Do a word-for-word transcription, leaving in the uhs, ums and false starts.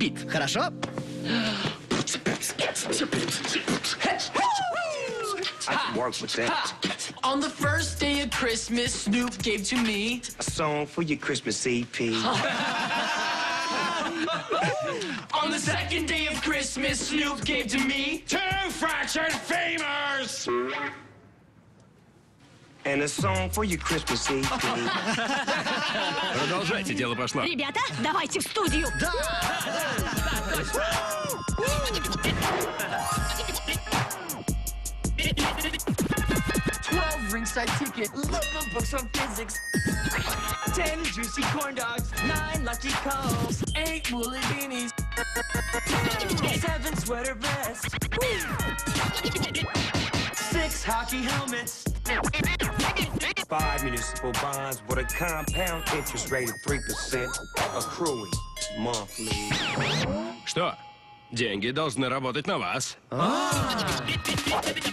Пит. Хорошо. On the first day of Christmas, Snoop gave to me a song for your Christmas E P. On the second day of Christmas, Snoop gave to me two fractured femurs and a song for your Christmas E P. Продолжайте, дело пошло. Ребята, давайте в студию. Да! twelve ringside ticket, eleven books on physics, ten juicy corn dogs, nine lucky combs, eight woolly beanies, seven sweater vests, six hockey helmets, Five municipal bonds with a compound interest rate of three percent, accruing monthly. Что? Деньги должны работать на вас.